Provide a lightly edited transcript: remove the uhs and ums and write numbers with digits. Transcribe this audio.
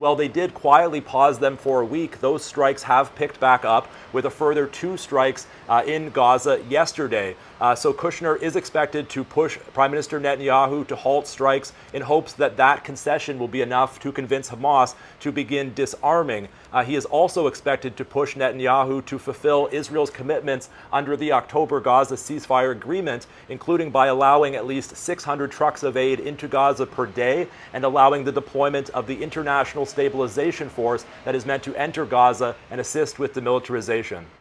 Well, they did quietly pause them for a week. Those strikes have picked back up with a further 2 strikes in Gaza yesterday. So Kushner is expected to push Prime Minister Netanyahu to halt strikes in hopes that that concession will be enough to convince Hamas to begin disarming. He is also expected to push Netanyahu to fulfill Israel's commitments under the October Gaza ceasefire agreement, including by allowing at least 600 trucks of aid into Gaza per day and allowing the deployment of the International Stabilization Force that is meant to enter Gaza and assist with demilitarization.